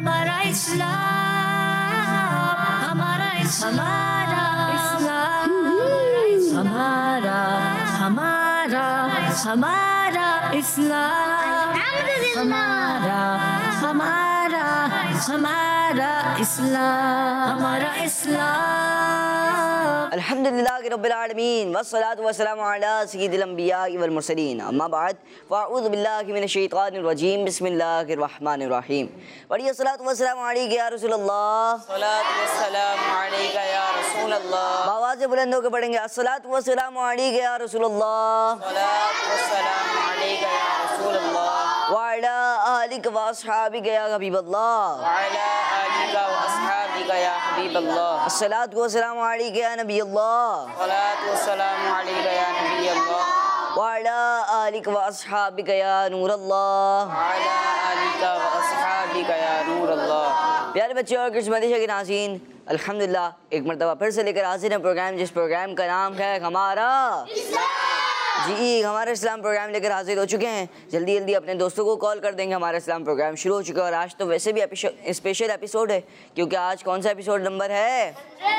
हमारा इस्लाम, हमारा हमारा इस्लाम, हमारा हमारा हमारा इस्लाम, हमारा हमारा हमारा इस्लाम, हमारा इस्लाम। अल्हम्दुलिल्लाहि रब्बिल आलमीन वस्सलातु वस्सलामु अला सय्यिदिल अंबिया वल मुरसलीन अम्मा बाद फ़अऊज़ु बिल्लाहि मिनश शैतानिर रजीम बिस्मिल्लाहिर रहमानिर रहीम। पढ़िए सलातु वस्सलामु अलैका या रसूलल्लाह, सलातु वस्सलामु अलैका या रसूलल्लाह। आवाज़ से बुलंद होकर पढ़ेंगे अस्सलातु वस्सलामु अलैका या रसूलल्लाह, सलातु वस्सलामु अलैका या रसूलल्लाह व अला आलिका व अस्हाबिका या हबीबल्लाह, व अला आलिका व अस्हाबिका या हबीबल्लाह। अस्सलातु वस्सलामु अलैका या नबीयल्लाह, सलातु वस्सलामु अलैका या नबीयल्लाह व अला आलिका व अस्हाबिका या नूरल्लाह। व अला आलिका व अस्हाबिका या नूरल्लाह। प्यारे बच्चे और किस्मती के नाज़रीन, अल्हम्दुलिल्लाह एक मरतबा फिर से लेकर हाजिर हैं प्रोग्राम, जिस प्रोग्राम का नाम है हमारा जी हमारा इस्लाम प्रोग्राम लेकर हाजिर हो चुके हैं। जल्दी जल्दी अपने दोस्तों को कॉल कर देंगे, हमारा इस्लाम प्रोग्राम शुरू हो चुका है। और आज तो वैसे भी स्पेशल एपिसोड है, क्योंकि आज कौन सा एपिसोड नंबर है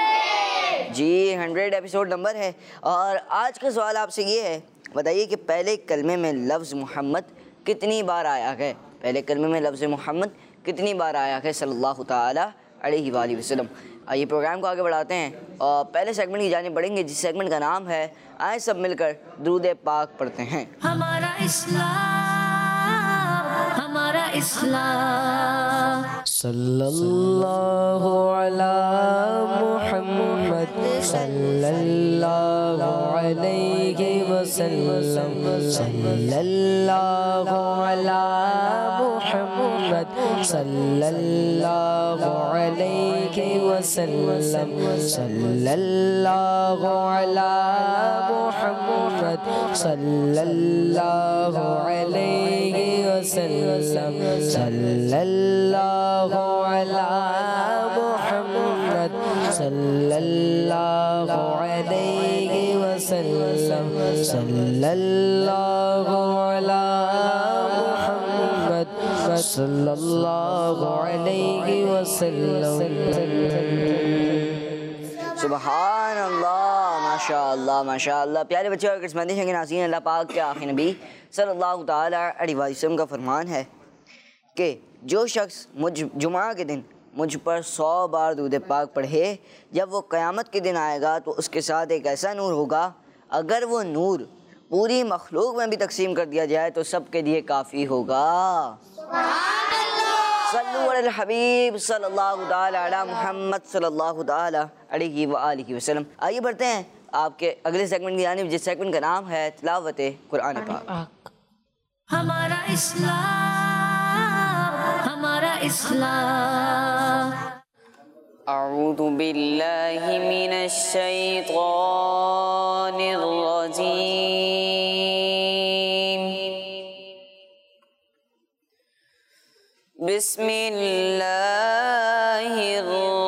जी 100 एपिसोड नंबर है। और आज का सवाल आपसे ये है, बताइए कि पहले कलमे में लफ्ज़ मोहम्मद कितनी बार आया है। पहले कलमे में लफ्ज़ मोहम्मद कितनी बार आया है सल्लल्लाहु ताला अलैहि वसल्लम। आइए प्रोग्राम को आगे बढ़ाते हैं और पहले सेगमेंट की जाने बढ़ेंगे, जिस सेगमेंट का नाम है आए सब मिलकर दुरूद पाक पढ़ते हैं। हमारा इस्लाम, हमारा इस्लाम। सल्लल्लाहु अला मुहम्मद सल्लल्लाहु अलैहि वसल्लम, सल्लल्लाहु अला मुहम्मद सल्लल्लाहु अलैहि वसल्लम, सल्लल्लाहु अला मुहम्मद सल्लल्लाहु अलैहि वसल्लम, सल्लल्लाहु अला मुहम्मद सल्लल्लाहु अलैहि वसल्लम, सल्लल्लाहु अला मुहम्मद सल्लल्लाहु अलैहि वसल्लम। सुबहान अल्लाह, माशा अल्लाह माशा अल्लाह। प्यारे बच्चे और किस्मती के नाज़रीन, अल्लाह पाक के आखिरी नबी सल्लल्लाहु ताला अलैहि वसल्लम का फरमान है कि जो शख्स जुमा के दिन मुझ पर 100 बार दूध पाक पढ़े, जब वो क़यामत के दिन आएगा तो उसके साथ एक ऐसा नूर होगा, अगर वो नूर पूरी मखलूक में भी तकसीम कर दिया जाए तो सब के लिए काफ़ी होगा। सल्लु अलल हबीब सल्लल्लाहु ताला अला मुहम्मद सल्लल्लाहु ताला अलैहि व आलिहि वसल्लम। आइए बढ़ते हैं आपके अगले सेगमेंट की जानिब, जिस सेगमेंट का नाम है तिलावत कुरान पाक। हमारा इस्लाम, हमारा इस्लाम। अऊज़ु बिल्लाहि मिनश शैतानिर रजीम। बिस्मिल्लाहिर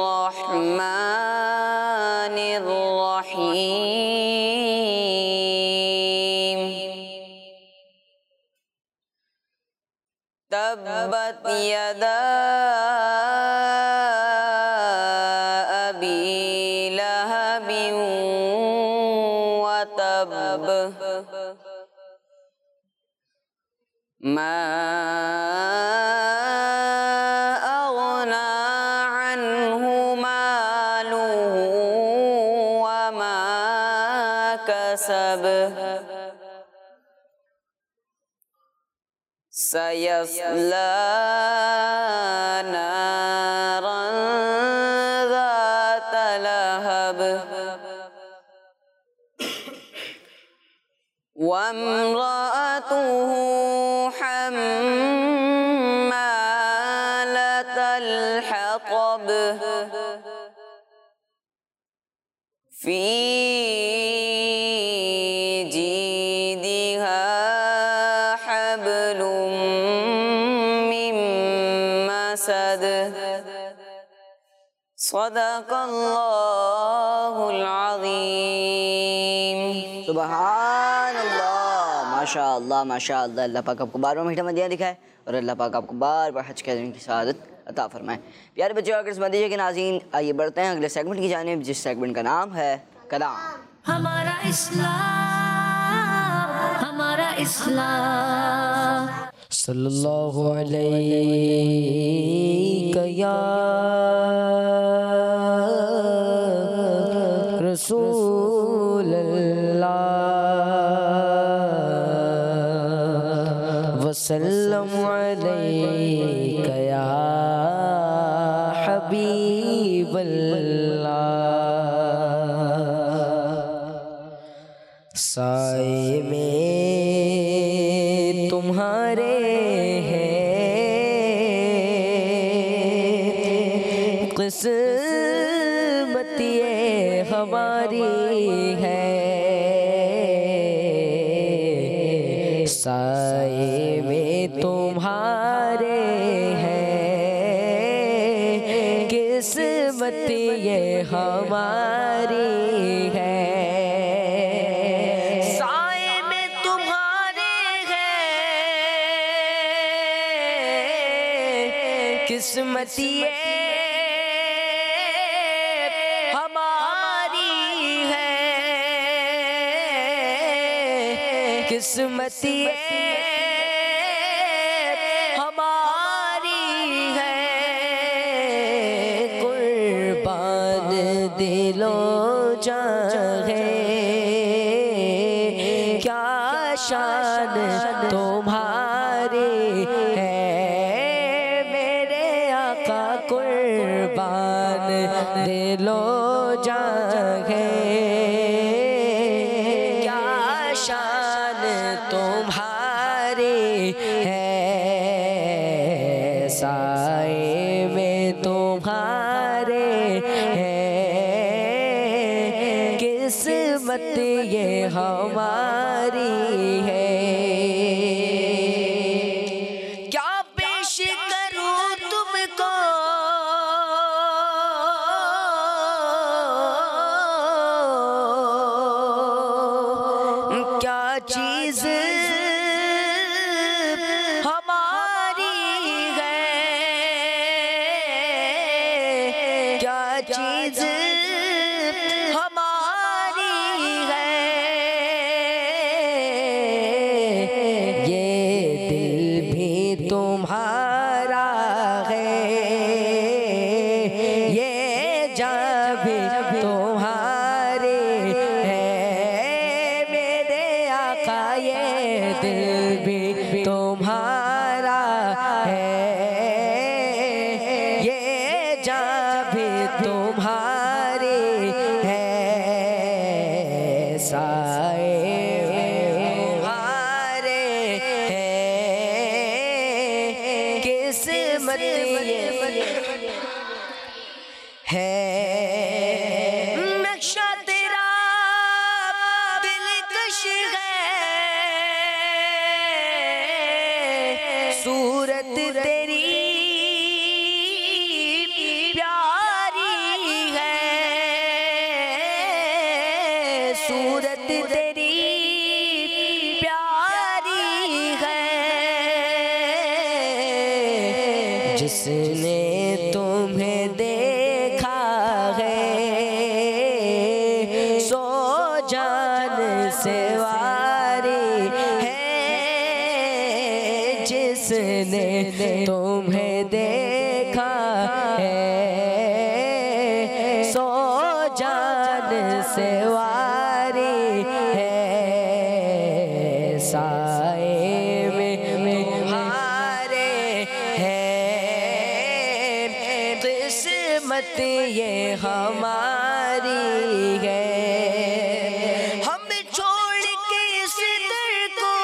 रहमानिर रहीम। तब्बत यदा अबी लहबिन व तब, मा अग़ना अन्हु मालुहु व मा कसब, सयस्ला नारन ज़ात लहब, वम्रअतुहु हम्मालतल हतब, फ़ी जीदिहा हब्लुम मिन मसद। सदक़ल्लाहुल अज़ीम। सुबहान अल्लाह, माशाअल्लाह माशाअल्लाह। अल्लाह पाक आपको बार बार मीठा मदीना दिखाए और अल्लाह पाक आपको बार बार हज करने की सआदत अता फरमाए। प्यारे बच्चों, अगर इस मदीने के नाज़रीन, आइए बढ़ते हैं अगले सेगमेंट की जानिब, जिस सेगमेंट का नाम है कलाम। हमारा इस्लाम, हमारा इस्लाम। सल्लल्लाहु अलैहि या रसूल अल्लाह वसल्लम अलैका या हबीब अल्लाह। साए में तुम्हारे हैं किस्मत ये हमारी है। साए में तुम्हारे हैं किस्मत ये हमारी है। किस्मत ये हमारी है, किस्मत ये हमारी है। कुर्बान दिलो जाए क्या शान तुम्हारी है। कुर्बान दिलो जागे क्या शान तुम्हारी है। साए में तुम्हारे हैं किस्मत ये हमारी है। चीज हमारी है, क्या चीज हमारी है। ये दिल भी तुम्हारा है, ये जान भी तुम्हारे है। ये दिल भी तुम्हारा है, ये जान भी तुम्हारी है। साए तुम्हारे हैं किस्मत ये है। नक्शा तेरा दिलकश है, सूरत तेरी प्यारी है, सूरत तेरी प्यारी है। जिसने तुम्हें देखा है सो जान से वारी है। जिसने तुम्हें देखा है सो जान से वारी है। साए में तुम्हारे हैं किस्मत ये हमारी है। हम छोड़ के इस दर को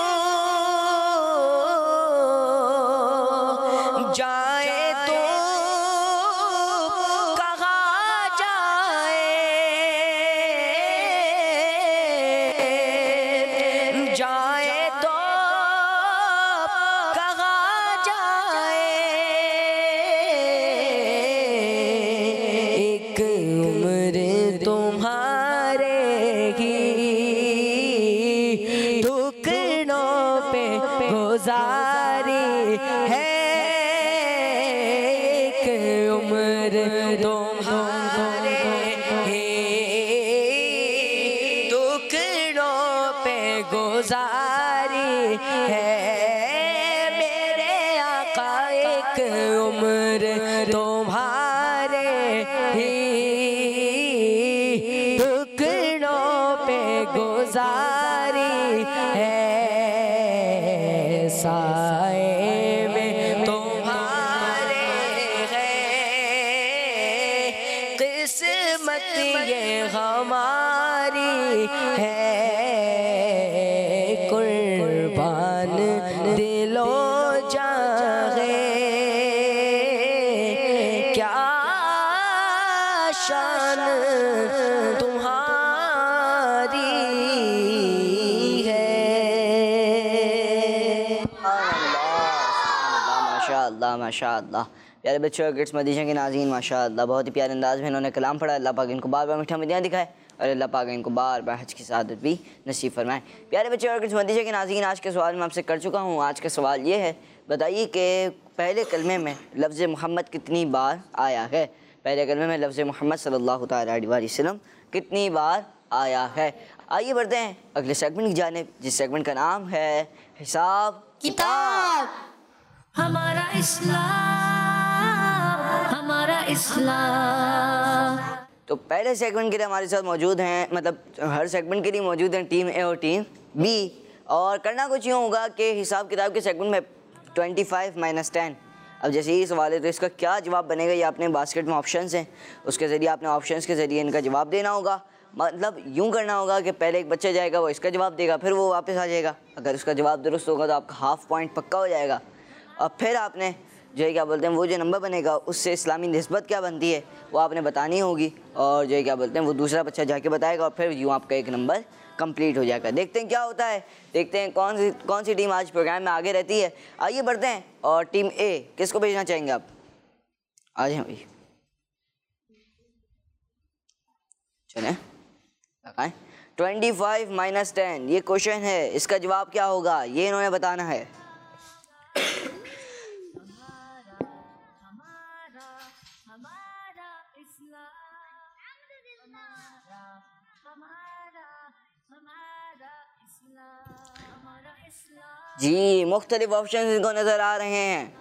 जाए तो कहाँ जाए, जाए तो कहाँ जाए। एक उम्र तुम्हारे ही उम्र तुम्हारे टुकड़ों पे गुजारी है मेरे आका, एक उम्र तुम्हारे टुकड़ों पे गुजारी है, साए में तुम्हारे है किस्मत ये हमारी है, कुर्बान दिलो जागे क्या शान तुम्हारी है। माशाअल्लाह माशाअल्लाह। प्यारे बच्चों किड्स मदीना के नाज़रीन माशाअल्लाह बहुत ही प्यारे अंदाज में इन्होंने कलाम पढ़ा। अल्लाह पाक इनको बार बार मीठा मदीना दिखाए और अल्लाह पाक इनको बार बार हज की सआदत भी नसीब फरमाए। प्यारे बच्चों और किड्स मदीना के नाज़रीन आज के सवाल मैं आपसे कर चुका हूँ। आज का सवाल ये है, बताइए कि पहले कलमे में लफ्ज़ मोहम्मद कितनी बार आया है। पहले कलमे में लफ्ज़ मोहम्मद सल्लल्लाहु तआला अलैहि वसल्लम कितनी बार आया है। आइए बढ़ते हैं अगले सेगमेंट की जानिब, जिस सेगमेंट का नाम है हिसाब किताब। हमारा इस्लाम, हमारा इस्लाम। तो पहले सेगमेंट के लिए हमारे साथ मौजूद हैं, मतलब हर सेगमेंट के लिए मौजूद हैं टीम ए और टीम बी। और करना कुछ यूँ होगा कि हिसाब किताब के सेगमेंट में 25 - 10। अब जैसे ही सवाल है तो इसका क्या जवाब बनेगा, ये आपने बास्केट में ऑप्शंस हैं, उसके ज़रिए आपने ऑप्शंस के ज़रिए इनका जवाब देना होगा। मतलब यूँ करना होगा कि पहले एक बच्चा जाएगा, वो इसका जवाब देगा, फिर वो वापस आ जाएगा। अगर उसका जवाब दुरुस्त होगा तो आपका हाफ़ पॉइंट पक्का हो जाएगा। और फिर आपने जो है क्या बोलते हैं वो जो नंबर बनेगा उससे इस्लामी निस्बत क्या बनती है वो आपने बतानी होगी, और जो है क्या बोलते हैं वो दूसरा बच्चा जाके बताएगा, और फिर यूँ आपका एक नंबर कंप्लीट हो जाएगा। देखते हैं क्या होता है, देखते हैं कौन सी टीम आज प्रोग्राम में आगे रहती है। आइए बढ़ते हैं। और टीम ए किसको भेजना चाहेंगे आप? आ जाए भाई, चलें लगाएं। 25 - 10 ये क्वेश्चन है, इसका जवाब क्या होगा ये इन्होंने बताना है। जी मुख्तलिफ ऑप्शन इनको नजर आ रहे हैं,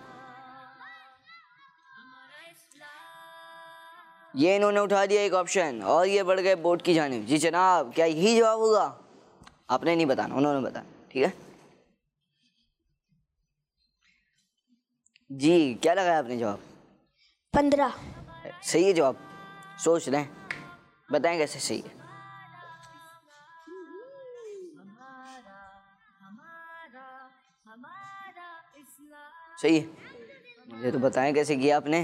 ये इन्होंने उठा दिया एक ऑप्शन और ये बढ़ गए बोर्ड की जानिब। जी जनाब, क्या यही जवाब होगा? आपने नहीं बताना, उन्होंने बताना, ठीक है जी। क्या लगाया आपने जवाब? 15। सही है जवाब, सोच लें, बताएं कैसे सही है। सही है, मुझे तो बताएं कैसे किया आपने।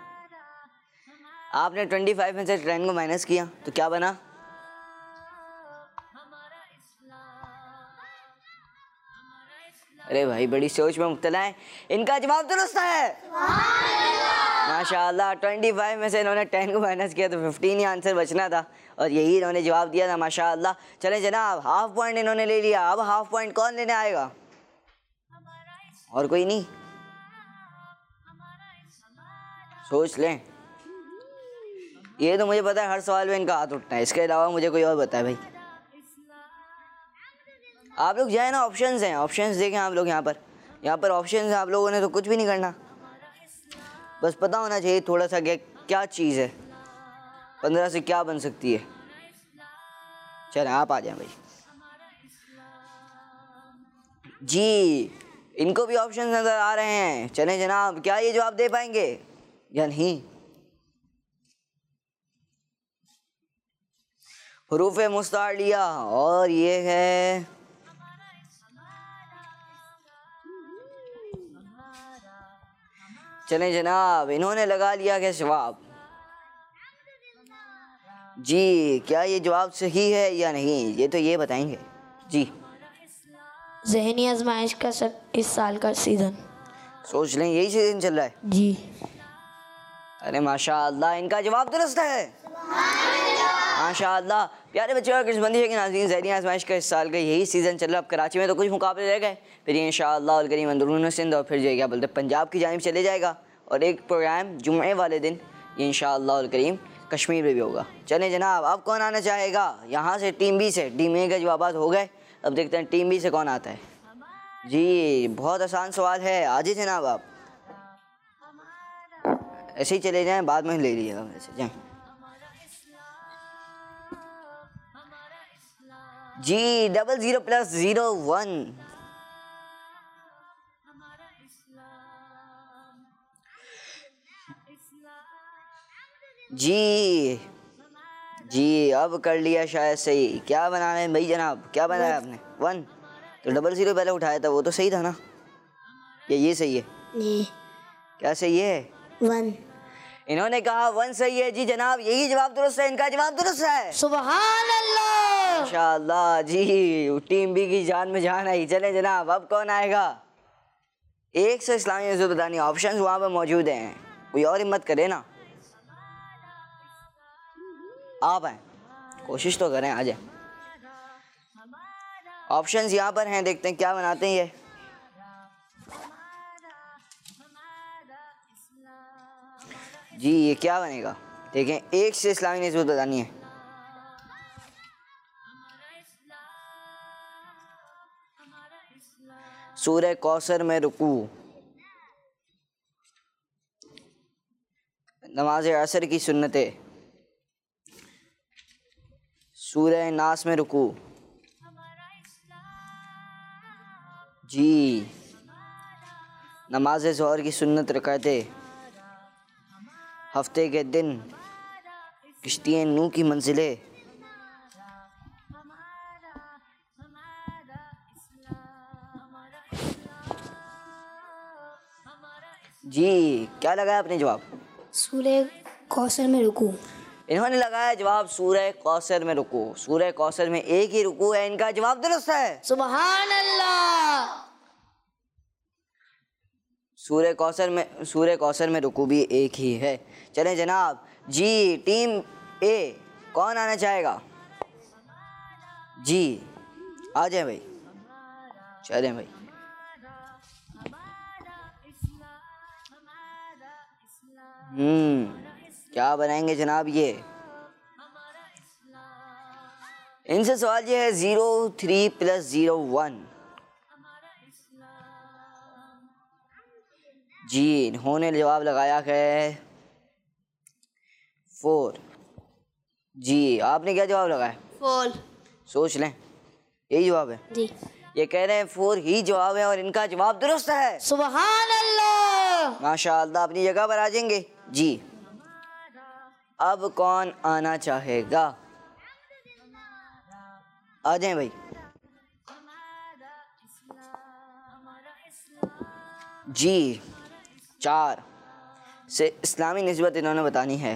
आपने 25 में से 10 को माइनस किया तो क्या बना? अरे भाई बड़ी सोच में मुब्तला है। इनका जवाब दुरुस्त है माशाअल्लाह। 25 में से इन्होंने 10 को माइनस किया तो 15 ही आंसर बचना था और यही इन्होंने जवाब दिया था माशाअल्लाह। चले जनाब, हाफ पॉइंट इन्होंने ले लिया। अब हाफ पॉइंट कौन लेने आएगा? और कोई नहीं, सोच लें। ये तो मुझे पता है हर सवाल में इनका हाथ उठना है, इसके अलावा मुझे कोई और बताए भाई। आप लोग जाए ना, ऑप्शंस हैं, ऑप्शंस देखें आप लोग। यहाँ पर ऑप्शंस हैं, आप लोगों ने तो कुछ भी नहीं करना, बस पता होना चाहिए थोड़ा सा क्या चीज़ है, 15 से क्या बन सकती है। चलें आप आ जाएं भाई। जी इनको भी ऑप्शंस नज़र आ रहे हैं। चलें जनाब, क्या ये जवाब दे पाएंगे या नहीं? हुरूफ मुस्तालिया और ये है चलें जनाब, इन्होंने लगा लिया क्या जवाब? जी क्या ये जवाब सही है या नहीं, ये तो ये बताएंगे जी। ज़हनी आजमाइश का इस साल का सीज़न। सोच लें, यही सीज़न चल रहा है जी। अरे माशाअल्लाह, इनका जवाब दुरुस्त है माशाअल्लाह। प्यारे बच्चों और किस्मती के नाज़रीन, ज़हनी आजमाइश का इस साल का यही सीज़न चल रहा है। अब कराची में तो कुछ मुकाबले रह गए, फिर ये इंशाअल्लाह करीम अंदरून सिंध और फिर जो क्या बोलते हैं पंजाब की जानिब चले जाएगा। और एक प्रोग्राम जुम्मे वाले दिन ये इंशाअल्लाह करीम कश्मीर में भी होगा। चलें जनाब, अब कौन आना चाहेगा? यहाँ से टीम बी से, टीम ए के जवाब हो गए, अब देखते हैं टीम बी से कौन आता है। जी बहुत आसान सवाल है, आ जाइए जनाब आप, ऐसे ही चले जाएं, बाद में ले लीजिएगा मेरे से, जाएं। जी 00+01 जी जी अब कर लिया शायद सही। क्या बनाना है भाई जनाब, क्या बनाया आपने? 1 तो 00 पहले उठाया था, वो तो सही था ना? ये सही है? जी क्या सही है? 1। इन्होंने कहा 1 सही है जी जनाब, यही जवाब दुरुस्त है, इनका जवाब दुरुस्त है। सुभान अल्लाह। माशाअल्लाह जी, टीम बी की जान में जान आई। चले जनाब, अब कौन आएगा? 100 इस्लामी नज़र बतानी, ऑप्शन वहाँ पर मौजूद हैं, कोई और हिम्मत करे ना, आप आए, कोशिश तो करें, आ जाए। ऑप्शंस यहाँ पर हैं, देखते हैं क्या बनाते हैं ये। जी ये क्या बनेगा, देखें, 1 से इस्लामी नस्बत बतानी है। सूरह कौसर में रुकू, नमाज असर की सुन्नतें, सूरह नास में रुकू, जी नमाज ज़ोहर की सुन्नत रकातें, हफ्ते के दिन, किश्तिए नू की मंजिलें, जी क्या लगाया आपने जवाब? सूरह कौसर में रुकू। इन्होंने लगाया जवाब सूरह कौसर में रुकू। सूरह कौसर में एक ही रुकू है, इनका जवाब दुरुस्त है। सुभान अल्लाह। सूरह कौसर में रुकू भी एक ही है। चलें जनाब, जी टीम ए कौन आना चाहेगा? जी आ जाए भाई, चलें भाई। क्या बनाएंगे जनाब ये? इनसे सवाल ये है 03+01। जी इन्होंने जवाब लगाया है 4। जी आपने क्या जवाब लगाया? 4। सोच लें, यही जवाब है जी। ये कह रहे हैं 4 ही जवाब है और इनका जवाब दुरुस्त है। सुभान अल्लाह। माशाअल्लाह, अपनी जगह पर आ जाएंगे। जी अब कौन आना चाहेगा? आ जाएं भाई। जी 4 से इस्लामी निस्बत इन्होंने बतानी है।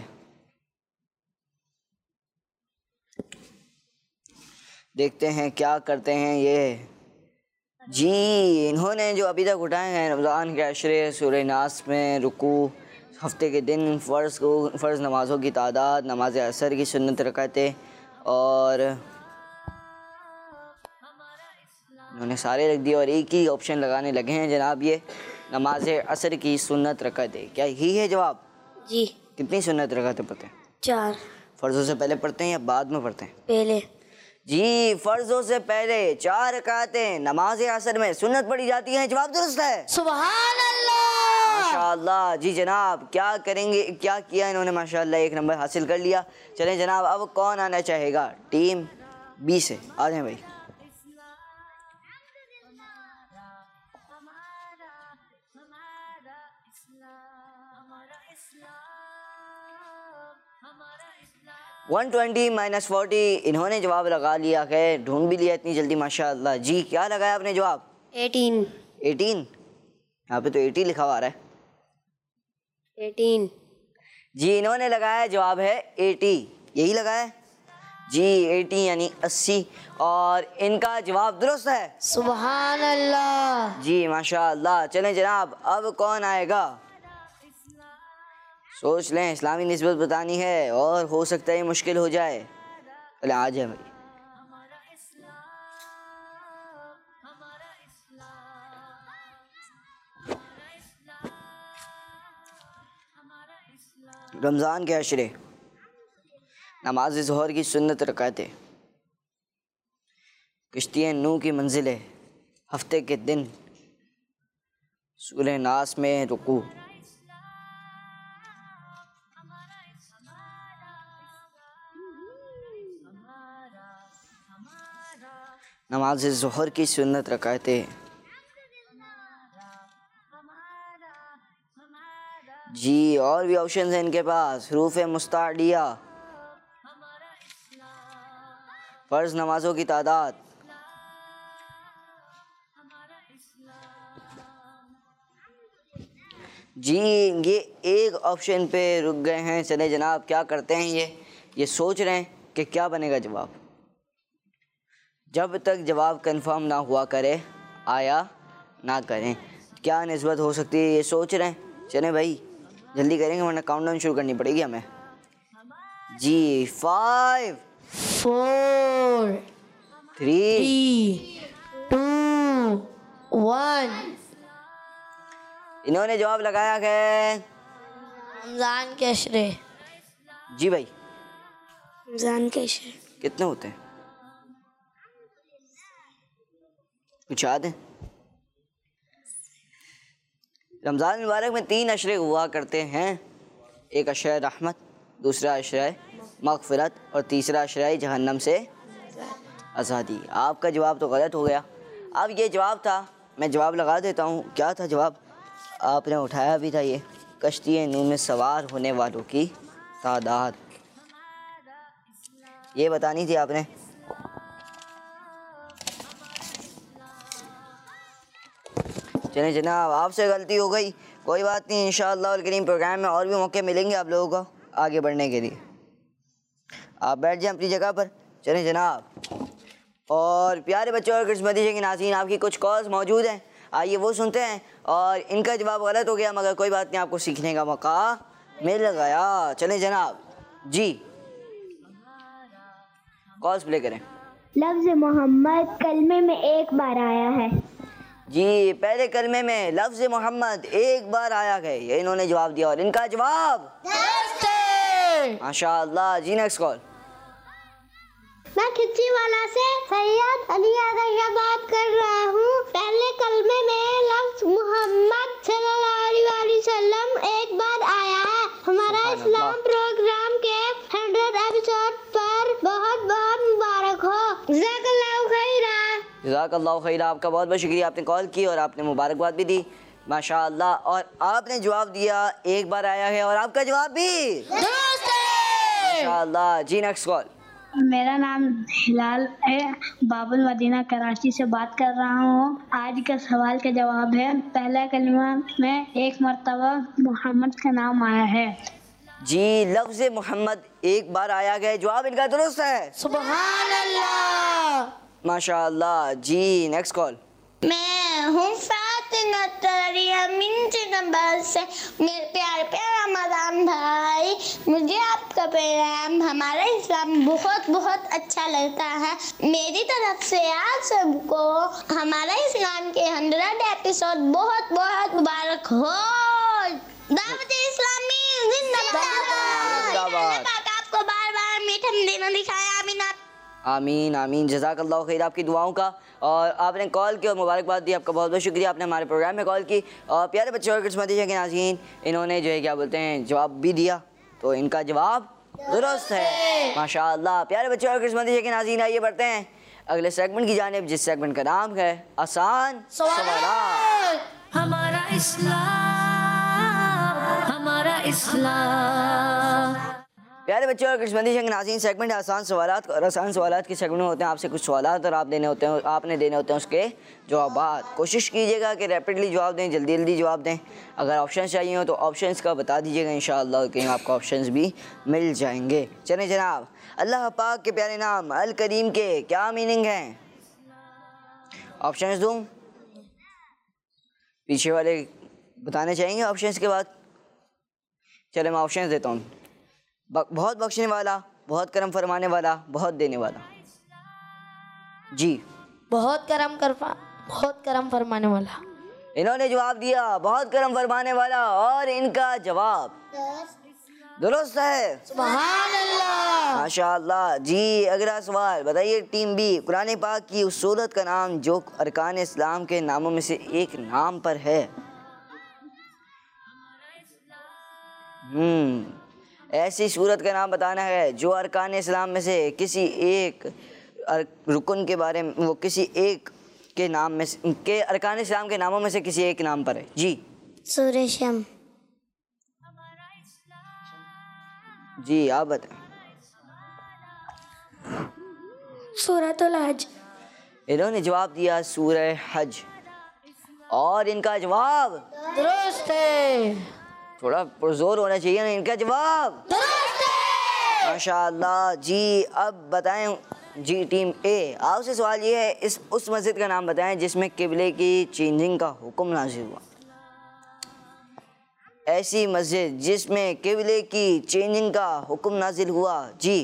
देखते हैं क्या करते हैं ये। जी इन्होंने जो अभी तक उठाए हैं, रमज़ान के अशरे, सूरह नास में रुकू, हफ्ते के दिन, फ़र्ज़ नमाज़ों की तादाद, नमाज असर की सुन्नत रकातें, और इन्होंने सारे रख दिए और एक ही ऑप्शन लगाने लगे हैं जनाब, ये नमाज असर की सुन्नत रकातें। क्या यही है जवाब? जी। कितनी सुन्नत रकातें पढ़ते हैं? 4। फ़र्ज़ों से पहले पढ़ते हैं या बाद में पढ़ते हैं? पहले। जी फ़र्ज़ों से पहले 4 रकातें नमाज असर में सुन्नत पढ़ी जाती हैं। जवाब दुरुस्त है। सुभान अल्लाह। माशाअल्लाह। जी जनाब क्या करेंगे, क्या किया इन्होंने, माशाअल्लाह 1 नंबर हासिल कर लिया। चलें जनाब, अब कौन आना चाहेगा? टीम बी से आ जाएं भाई। वन 120-40 इन्होंने जवाब लगा लिया है, ढूंढ भी लिया इतनी जल्दी, माशाअल्लाह। जी क्या लगाया आपने जवाब? 18। 18? यहाँ पे तो 80 लिखा हुआ आ रहा है। 18। जी इन्होंने लगाया जवाब है 80, यही लगाया जी 80 यानी 80, और इनका जवाब दुरुस्त है। सुभान अल्लाह। जी माशाअल्लाह। चलें जनाब, अब कौन आएगा? सोच लें, इस्लामी निस्बत बतानी है और हो सकता है मुश्किल हो जाए। चले आ जाए भाई। रमज़ान के अशरे, नमाज ज़ोहर की सुन्नत रकातें, कश्ती नूह की मंजिलें, हफ्ते के दिन, सूरह नास में रुकू, नमाज ज़ोहर की सुन्नत रकातें। जी, और भी ऑप्शन हैं इनके पास। हरूफ मुस्ताडिया, फ़र्ज़ नमाज़ों की तादाद, जी ये एक ऑप्शन पे रुक गए हैं। चले जनाब, क्या करते हैं ये सोच रहे हैं कि क्या बनेगा जवाब। जब तक जवाब कंफर्म ना हुआ करे आया ना करें, क्या निस्बत हो सकती है ये सोच रहे हैं। चलें भाई जल्दी करेंगे वरना काउंटडाउन शुरू करनी पड़ेगी हमें। जी 5 4 3 3 2 1। इन्होंने जवाब लगाया है रमज़ान के अशरे। जी भाई, रमज़ान के अशरे कितने होते हैं कुछ याद है? रमज़ान मुबारक में 3 अशरे हुआ करते हैं। एक अशरा रहमत, दूसरा अशरा मग़फ़िरत और तीसरा अशरा जहन्नम से आज़ादी। आपका जवाब तो गलत हो गया। अब ये जवाब था, मैं जवाब लगा देता हूँ। क्या था जवाब? आपने उठाया भी था ये, कश्ती नूह में सवार होने वालों की तादाद, ये बतानी थी आपने। चलें जनाब, आपसे गलती हो गई, कोई बात नहीं। इंशाअल्लाह करीम प्रोग्राम में और भी मौके मिलेंगे आप लोगों को आगे बढ़ने के लिए। आप बैठ जाएं अपनी जगह पर। चलें जनाब, और प्यारे बच्चों और किस्मती के नाज़रीन, आपकी कुछ कॉल्स मौजूद हैं, आइए वो सुनते हैं। और इनका जवाब गलत हो गया मगर कोई बात नहीं, आपको सीखने का मौका मिल गया। चलें जनाब, जी कॉल्स प्ले करें। लफ्ज़ मोहम्मद कलमे में एक बार आया है। जी, पहले कलमे में लफ्ज़ मोहम्मद एक बार आया है, ये इन्होंने जवाब दिया और इनका जवाब माशाअल्लाह। जी नेक्स्ट कॉल। मैं खिच्ची वाला से सैयद अली आदर्शा बात कर रहा हूँ। पहले कलमे में लफ्ज़ मोहम्मद सल्लल्लाहु अलैहि वसल्लम एक बार आया है। हमारा इस्लाम प्रोग्राम के 100 एपिसोड पर बहुत बहुत मुबारक हो। जज़ाकल्लाहु खैरा। जज़ाकल्लाहु खैरा। आपका बहुत बहुत शुक्रिया, आपने कॉल की और आपने मुबारकबाद भी दी माशाअल्लाह। और आपने जवाब दिया एक बार आया है और आपका जवाब भी माशाअल्लाह। जी नेक्स्ट कॉल। मेरा नाम हिलाल है, बाबुल मदीना कराची से बात कर रहा हूँ। आज का सवाल का जवाब है, पहला कलमा में एक मरतबा मोहम्मद का नाम आया है। जी, लफ्ज़ मोहम्मद एक बार आया गया, जवाब इनका दुरुस्त है। सुभान अल्लाह माशाअल्लाह। जी नेक्स्ट कॉल। मैं हूँ फातिमा तरिया नंबर से। मेरे प्यारे रमज़ान भाई, मुझे आपका प्रोग्राम हमारा इस्लाम बहुत बहुत अच्छा लगता है। मेरी तरफ से आप सबको हमारा इस्लाम के 100 एपिसोड बहुत बहुत मुबारक हो। दावत इस्लामी जिंदाबाद। आपको बार बार मीठा दिन दिखाया। आमीन आमीन आमीन। जज़ाकल्लाहु खैर आपकी दुआओं का। और आपने कॉल की और मुबारकबाद दी, आपका बहुत बहुत शुक्रिया, आपने हमारे प्रोग्राम में कॉल की। और प्यारे बच्चे और किस्मती के नाज़रीन, इन्होंने जो है क्या बोलते हैं जवाब भी दिया, तो इनका जवाब दुरुस्त है माशाअल्लाह। प्यारे बच्चे और किस्मती के नाज़रीन, आइए बढ़ते हैं अगले सेगमेंट की जानिब, जिस सेगमेंट का नाम है आसान सवालात। हमारा इस्लाम, हमारा इस्लाम। प्यारे बच्चों और किस्मती के नाज़रीन, सेगमेंट है आसान सवालात। और आसान सवालात के सेगमेंट में होते हैं आपसे कुछ सवालात और आपने देने होते हैं उसके जवाबात। कोशिश कीजिएगा कि रैपिडली जवाब दें, जल्दी जल्दी जवाब दें। अगर ऑप्शन चाहिए हो तो ऑप्शंस का बता दीजिएगा, इंशाअल्लाह कहीं आपको ऑप्शंस भी मिल जाएंगे। चलें जनाब, अल्लाह पाक के प्यारे नाम अल करीम के क्या मीनिंग हैं? ऑप्शंस दूँ? पीछे वाले बताने चाहेंगे ऑप्शंस के बाद? चले मैं ऑप्शंस देता हूँ। बहुत बख्शने वाला, बहुत करम फरमाने वाला, बहुत देने वाला। जी, बहुत करम फरमाने वाला। इन्होंने जवाब दिया बहुत करम फरमाने वाला और इनका जवाब दुरुस्त है। सुभान अल्लाह। माशाअल्लाह जी। अगला सवाल बताइए टीम बी, कुरान पाक की उस सूरत का नाम जो अरकान इस्लाम के नामों में से एक नाम पर है। ऐसी सूरत का नाम बताना है जो अरकान इस्लाम में से किसी एक रुकन के बारे में, वो किसी एक के नाम में के अरकान इस्लाम के नामों में से किसी एक नाम पर है। जी सूरह शम्स। जी आप बताएं। सूरतुल हज। इन्होंने जवाब दिया सूरह हज और इनका जवाब दुरुस्त है। थोड़ा पुरजोर होना चाहिए ना, इनका जवाब दुरुस्त है। माशाअल्लाह जी। अब बताएं जी टीम ए, आपसे सवाल ये है इस उस मस्जिद का नाम बताएं जिसमें किबले की चेंजिंग का हुक्म नाज़िल हुआ। ऐसी मस्जिद जिसमें किबले की चेंजिंग का हुक्म नाजिल हुआ। जी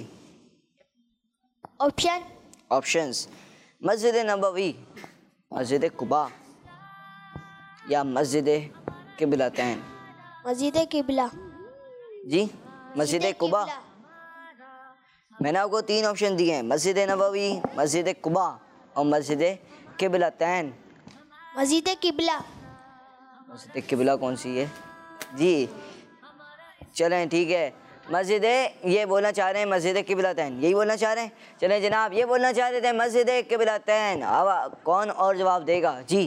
ऑप्शंस, मस्जिद नबवी, मस्जिद कुबा या मस्जिद किबलतैन। मस्जिद किबला। जी मस्जिद कुबा। मैंने आपको 3 ऑप्शन दिए हैं, मस्जिद नबवी, मस्जिद कुबा और मस्जिद किबलतैन। मस्जिद किबला। मस्जिद किबला कौन सी है? जी चलें ठीक है, मस्जिद ये बोलना चाह रहे हैं मस्जिद किबलतैन, यही बोलना चाह रहे हैं। चलें जनाब ये बोलना चाह रहे थे मस्जिद किबलतैन। अब कौन और जवाब देगा? जी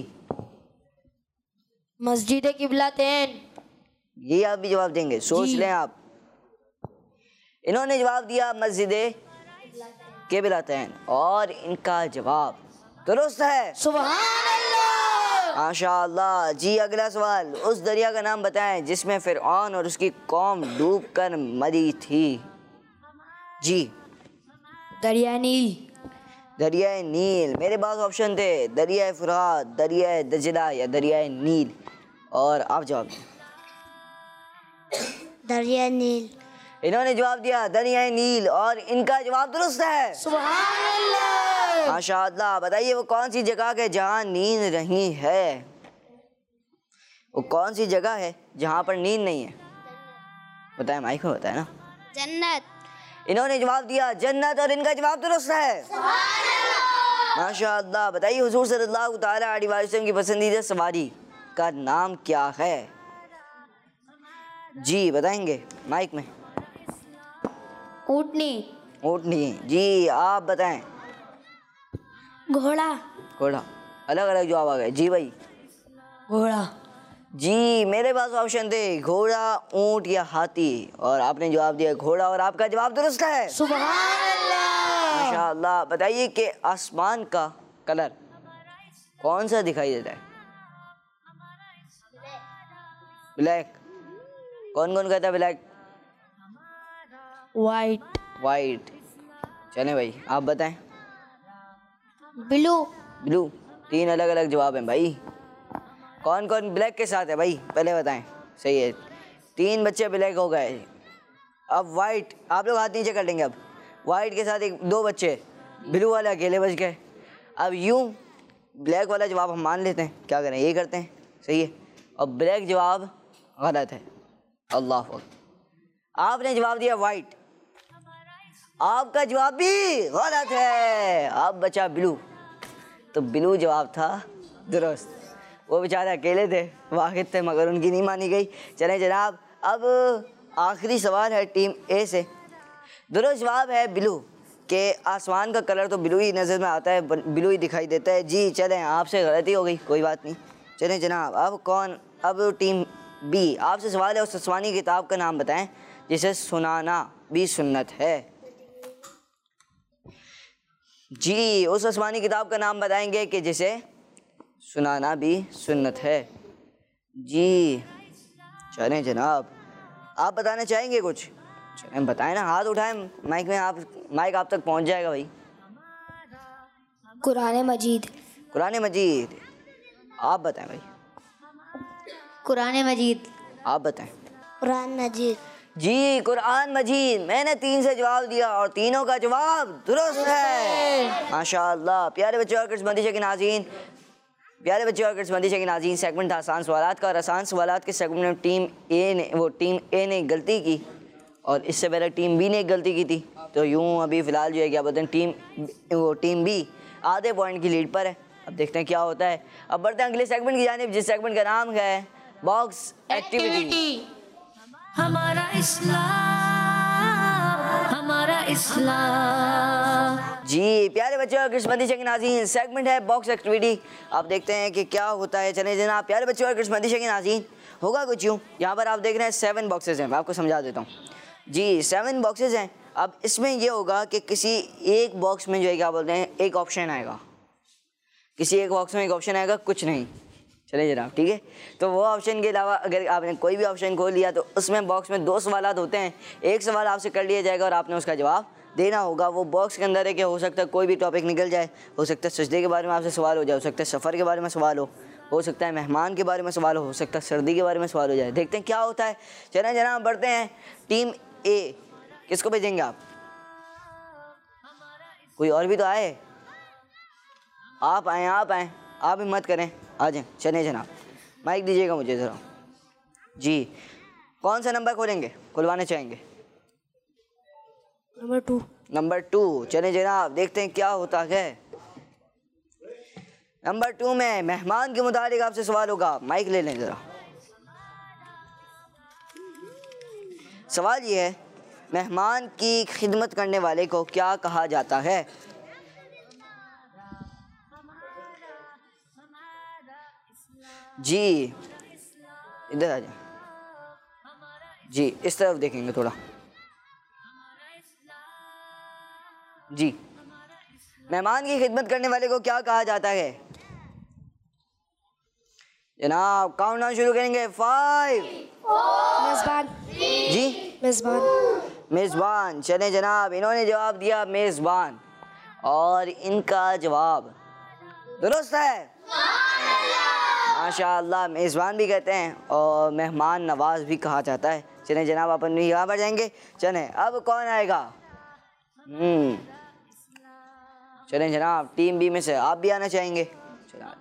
मस्जिद किबलतैन। यही आप भी जवाब देंगे? सोच लें आप। इन्होंने जवाब दिया मस्जिद किबलतैन और इनका जवाब दुरुस्त है। सुभान अल्लाह। माशाअल्लाह जी। अगला सवाल, उस दरिया का नाम बताएं जिसमें फिरऔन और उसकी कौम डूब कर मरी थी। जी दरिया नील। दरिया नील। मेरे पास ऑप्शन थे दरिया फुरात, दरिया दजला या दरिया नील, और आप जवाब दें। दरिया नील। इन्होंने जवाब दिया दरिया नील और इनका जवाब दुरुस्त है। सुभान अल्लाह। माशाअल्लाह। बताइए वो कौन सी जगह है जहाँ नींद नहीं है? वो कौन सी जगह है जहाँ पर नींद नहीं है? बताए माइक में बताए ना। जन्नत। इन्होंने जवाब दिया जन्नत और इनका जवाब दुरुस्त है। माशाअल्लाह। बताइए हुजूर सल्लल्लाहु तआला अलैहि वसल्लम की पसंदीदा सवारी का नाम क्या है? जी बताएंगे माइक में। ऊँटनी। ऊँटनी। जी आप बताएं। घोड़ा। घोड़ा। अलग अलग जवाब आ गए। जी भाई घोड़ा। जी मेरे पास ऑप्शन थे घोड़ा, ऊंट या हाथी, और आपने जवाब दिया घोड़ा और आपका जवाब दुरुस्त है। सुभान अल्लाह। माशाअल्लाह। बताइए कि आसमान का कलर कौन सा दिखाई देता है? ब्लैक। कौन कौन कहता है ब्लैक? वाइट। वाइट। चलें भाई आप बताएं। ब्लू। ब्लू। 3 अलग अलग जवाब हैं भाई। कौन कौन ब्लैक के साथ है भाई पहले बताएं। सही है, 3 बच्चे ब्लैक हो गए। अब वाइट, आप लोग हाथ नीचे कर लेंगे। अब वाइट के साथ 2 बच्चे, ब्लू वाले अकेले बच गए। अब यूं ब्लैक वाला जवाब हम मान लेते हैं, क्या करें यही करते हैं। सही है, और ब्लैक जवाब गलत है। अल्लाह अकबर। आपने जवाब दिया वाइट, आपका जवाब भी गलत है। अब बचा ब्लू, तो ब्लू जवाब था दुरुस्त। वो बेचारे अकेले थे, वाकिफ थे, मगर उनकी नहीं मानी गई। चलें जनाब, अब आखिरी सवाल है टीम ए से। दुरुस्त जवाब है ब्लू, के आसमान का कलर तो ब्लू ही नज़र में आता है, ब्लू ही दिखाई देता है। जी चलें, आपसे गलती हो गई, कोई बात नहीं। चलें जनाब, अब टीम बी, आपसे सवाल है उस आसमानी किताब का नाम बताएं जिसे सुनाना भी सुन्नत है। जी उस आसमानी किताब का नाम बताएंगे कि जिसे सुनाना भी सुन्नत है। जी चलें जनाब, आप बताना चाहेंगे कुछ? चलें बताएं ना, हाथ उठाएं माइक में, माइक आप तक पहुंच जाएगा भाई। कुरान मजीद। कुरान मजीद। आप बताएं भाई। कुरान मजीद। आप बताएं। कुरान मजीद। जी कुरान मजीद। मैंने 3 से जवाब दिया और तीनों का जवाब दुरुस्त है। माशाअल्लाह। प्यारे बच्चों और किस्मती के नाज़रीन, प्यारे बच्चों और किस्मती के नाज़रीन, सेगमेंट था आसान सवालात का, और आसान सवालात के सेगमेंट में टीम ए ने गलती की और इससे पहले टीम बी ने एक गलती की थी, तो यूं अभी फ़िलहाल जो है क्या बोलते हैं टीम बी आधे पॉइंट की लीड पर है। अब देखते हैं क्या होता है। अब बढ़ते हैं अगले सेगमेंट की जानिब, जिस सेगमेंट का नाम है बॉक्स एक्टिविटी। हमारा इस्लाम, हमारा इस्लाम। जी प्यारे बच्चों और किस्मती के नाज़रीन, सेगमेंट है बॉक्स एक्टिविटी। आप देखते हैं कि क्या होता है। चले जनाब प्यारे बच्चों और किस्मती के नाज़रीन, होगा कुछ यूँ। यहाँ पर आप देख रहे हैं 7 बॉक्सेस हैं, मैं आपको समझा देता हूँ जी। 7 बॉक्सेस हैं। अब इसमें ये होगा कि किसी एक बॉक्स में जो है क्या बोलते हैं एक ऑप्शन आएगा, किसी एक बॉक्स में एक ऑप्शन आएगा, कुछ नहीं। चले जनाब ठीक है। तो वो ऑप्शन के अलावा अगर आपने कोई भी ऑप्शन खोल लिया तो उसमें बॉक्स में 2 सवाल होते हैं। एक सवाल आपसे कर लिया जाएगा और आपने उसका जवाब देना होगा। वो बॉक्स के अंदर है कि हो सकता है कोई भी टॉपिक निकल जाए, हो सकता है सजदे के बारे में आपसे सवाल हो जाए, हो सकता है सफ़र के बारे में सवाल हो सकता है मेहमान के बारे में सवाल हो सकता है सर्दी के बारे में सवाल हो जाए। देखते हैं क्या होता है। चलें जनाब बढ़ते हैं। टीम ए, किसको भेजेंगे आप? कोई और भी तो आए, आप आएँ, आप हिम्मत करें, आ जाएं। चलें जनाब, माइक दीजिएगा मुझे ज़रा जी। कौन सा नंबर खोलेंगे, खुलवाना चाहेंगे? नंबर 2। चलें जनाब देखते हैं क्या होता है। नंबर 2 में मेहमान के मुतालिक आपसे सवाल होगा। माइक ले लें ज़रा। सवाल ये है, मेहमान की खिदमत करने वाले को क्या कहा जाता है? जी इधर आ जाए जी, इस तरफ देखेंगे थोड़ा जी। मेहमान की खिदमत करने वाले को क्या कहा जाता है जनाब? काउंटडाउन शुरू करेंगे। 5 मेज़बान। जी मेज़बान। चले जनाब, इन्होंने जवाब दिया मेज़बान और इनका जवाब दुरुस्त है। माशाअल्लाह, मेज़बान भी कहते हैं और मेहमान नवाज भी कहा जाता है। चलें जनाब अपन भी यहाँ पर जाएंगे। चलें अब कौन आएगा? चलें जनाब टीम बी में से आप भी आना चाहेंगे? चला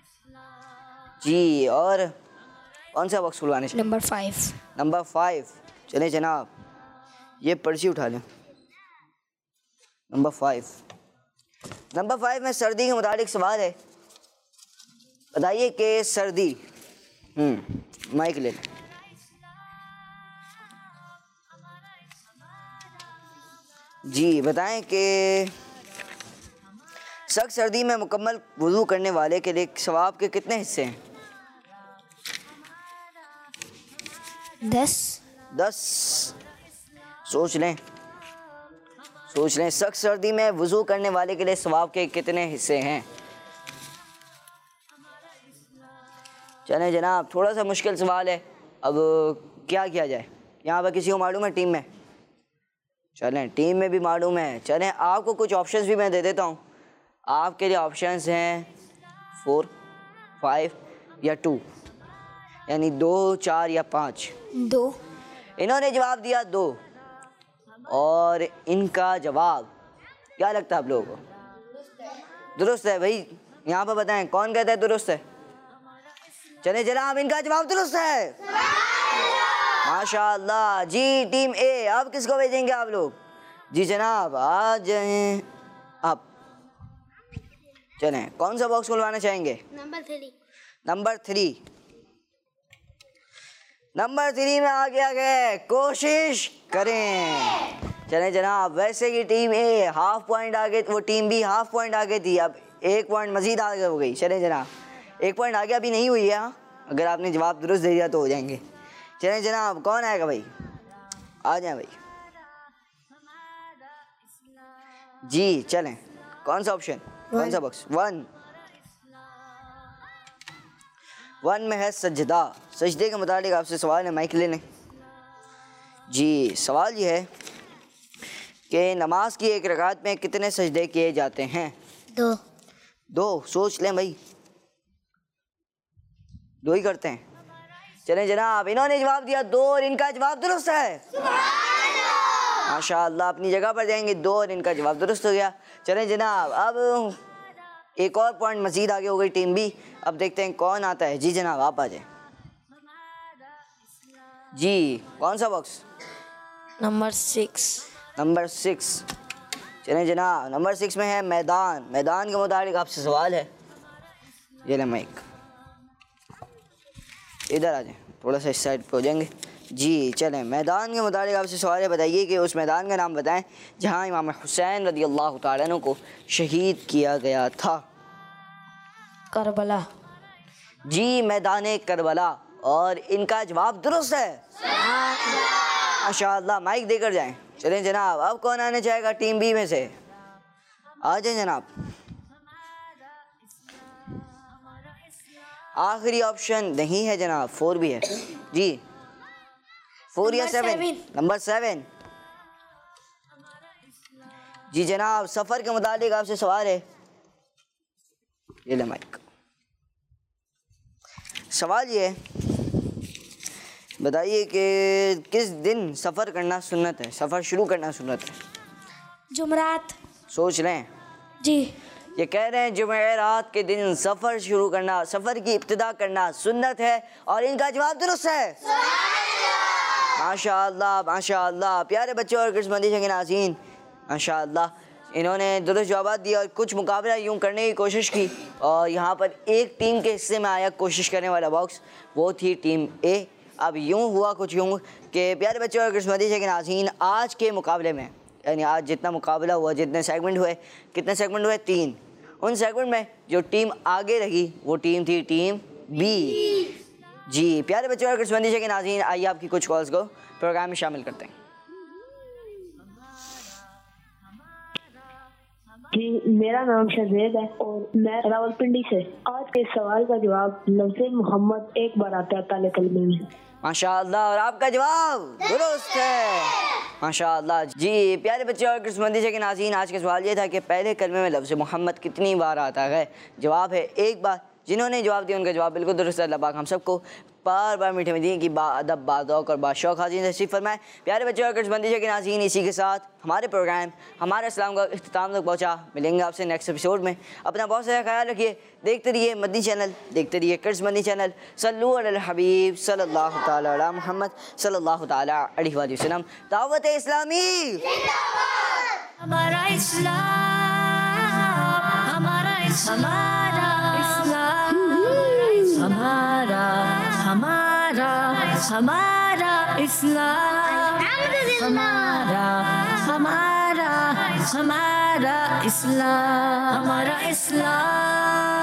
जी। और कौन सा बॉक्स खुलवाने चाहिए? नंबर 5। नंबर 5। चलें जनाब ये पर्ची उठा लें। नंबर 5 में सर्दी के मुताबिक सवाल है। बताइए कि सर्दी, माइक ले लें। जी बताएं कि सख्त सर्दी में मुकम्मल वुज़ू करने वाले के लिए सवाब के कितने हिस्से हैं? 10। सोच लें। सख्त सर्दी में वुज़ू करने वाले के लिए सवाब के कितने हिस्से हैं? चलें जनाब थोड़ा सा मुश्किल सवाल है। अब क्या किया जाए? यहाँ पर किसी को मालूम है टीम में? चलें टीम में भी मालूम है। चलें आपको कुछ ऑप्शंस भी मैं दे देता हूँ। आपके लिए ऑप्शंस हैं 4, 5 या 2, यानी 2, 4 या 5। 2। इन्होंने जवाब दिया 2 और इनका जवाब क्या लगता है आप लोगों को? दुरुस्त है भाई। यहाँ पर बताएं कौन कहता है दुरुस्त है? चले जनाब इनका जवाब दुरुस्त है। माशाअल्लाह जी। टीम ए, अब किसको भेजेंगे आप लोग? जी जनाब आ जाएं आप। चलें कौन सा बॉक्स खुलवाना चाहेंगे? नंबर 3। नंबर 3 में आगे कोशिश करें। चलें जनाब वैसे कि टीम ए हाफ पॉइंट आगे, वो टीम बी हाफ पॉइंट आगे थी, अब 1 पॉइंट मजीद आगे हो गई। चलें जनाब 1 पॉइंट आगे अभी नहीं हुई है। अगर आपने जवाब दुरुस्त दे दिया तो हो जाएंगे। चलें जनाब कौन आएगा भाई? आ जाए भाई जी। चलें कौन सा ऑप्शन, कौन सा बॉक्स? 1 में है सजदा। सजदे के मुताबिक आपसे सवाल है, माइक ले लें जी। सवाल ये है कि नमाज की एक रकात में कितने सजदे किए जाते हैं? 2। सोच लें भाई, 2 ही करते हैं। चलें जनाब इन्होंने जवाब दिया 2 और इनका जवाब दुरुस्त है। माशाअल्लाह अपनी जगह पर जाएंगे। 2 और इनका जवाब दुरुस्त हो गया। चलें जनाब अब एक और पॉइंट मजीद आगे हो गई टीम बी। अब देखते हैं कौन आता है। जी जनाब आप आ जाएं जी। कौन सा बॉक्स? नंबर 6। नंबर 6। चलें जनाब, नंबर 6 में है मैदान। मैदान के मुताबिक आपसे सवाल है। ये ले माइक, इधर आ जाए, थोड़ा सा इस साइड पे हो जाएंगे जी। चलें, मैदान के मुताबिक आपसे सवाल है, बताइए कि उस मैदान का नाम बताएं जहां इमाम हुसैन रज़ी अल्लाह तआला अन्हु को शहीद किया गया था। करबला। जी, मैदान करबला। और इनका जवाब दुरुस्त है, माशाअल्लाह। माइक देकर जाएं। चलें जनाब, अब कौन आने चाहेगा टीम बी में से? आ जाए जनाब। आखिरी ऑप्शन नहीं है जनाब, 4 भी है जी। 4 या 7? नंबर 7 जी जनाब। सफ़र के मुतालिक आपसे सवाल है। ये ले माइक। सवाल ये है, बताइए कि किस दिन सफ़र करना सुन्नत है, सफ़र शुरू करना सुन्नत है? जुमरात। सोच लें जी। ये कह रहे हैं जुमेरात के दिन सफ़र शुरू करना, सफ़र की इब्तिदा करना सुन्नत है और इनका जवाब दुरुस्त है। माशाअल्लाह माशाअल्लाह। प्यारे बच्चों और किस्मती के नाज़रीन, माशाअल्लाह इन्होंने दुरुस्त जवाब दिया और कुछ मुकाबला यूँ करने की कोशिश की। और यहाँ पर एक टीम के हिस्से में आया कोशिश करने वाला बॉक्स, वो थी टीम ए। अब यूँ हुआ कुछ यूँ कि प्यारे बच्चों और किस्मती के नाज़रीन, आज के मुकाबले में, यानी आज जितना मुकाबला हुआ, जितने सेगमेंट हुए, कितने सेगमेंट हुए? 3। उन सेगमेंट में जो टीम आगे रही वो टीम थी टीम बी जी। प्यारे बच्चों और किस्मती के नाज़रीन, आइए आपकी कुछ कॉल्स को प्रोग्राम में शामिल करते हैं। जी, मेरा नाम शहजेद है और मैं रावलपिंडी से। आज के सवाल का जवाब लफ्ज़ मोहम्मद एक बार आता है पहले कलमे में। माशाअल्लाह। और आपका जवाब दुरुस्त है, माशाअल्लाह जी। प्यारे बच्चे और किस्मती के नाज़रीन, आज का सवाल ये था कि पहले कलमे में लफ्ज़ मोहम्मद कितनी बार आता है? जवाब है 1 बार। जिन्होंने जवाब दिया उनका जवाब बिल्कुल दुरुस्त है। अल्लाह पाक हम सबको बार बार मीठे मदीने की बाअदब, बाज़ौक़ और बाशौक़ हाज़िर नसीब फरमाए। प्यारे बच्चों और किस्मती के नाज़रीन, इसी के साथ हमारे प्रोग्राम हमारा इस्लाम का इख्तिताम तक पहुँचा। मिलेंगे आपसे नेक्स्ट एपिसोड में। अपना बहुत सारा ख्याल रखिए। देखते रहिए मदनी चैनल, देखते रहिए किड्स मदनी चैनल। सल्लु अलल हबीब सल्लल्लाहु तआला अला मुहम्मद सल्लल्लाहु तआला अलैहि वसल्लम। दावत इस्लामी हमारा इस्लाम, हमारा इस्लाम, हमारा हमारा हमारा इस्लाम, हमारा हमारा हमारा इस्लाम, हमारा इस्लाम।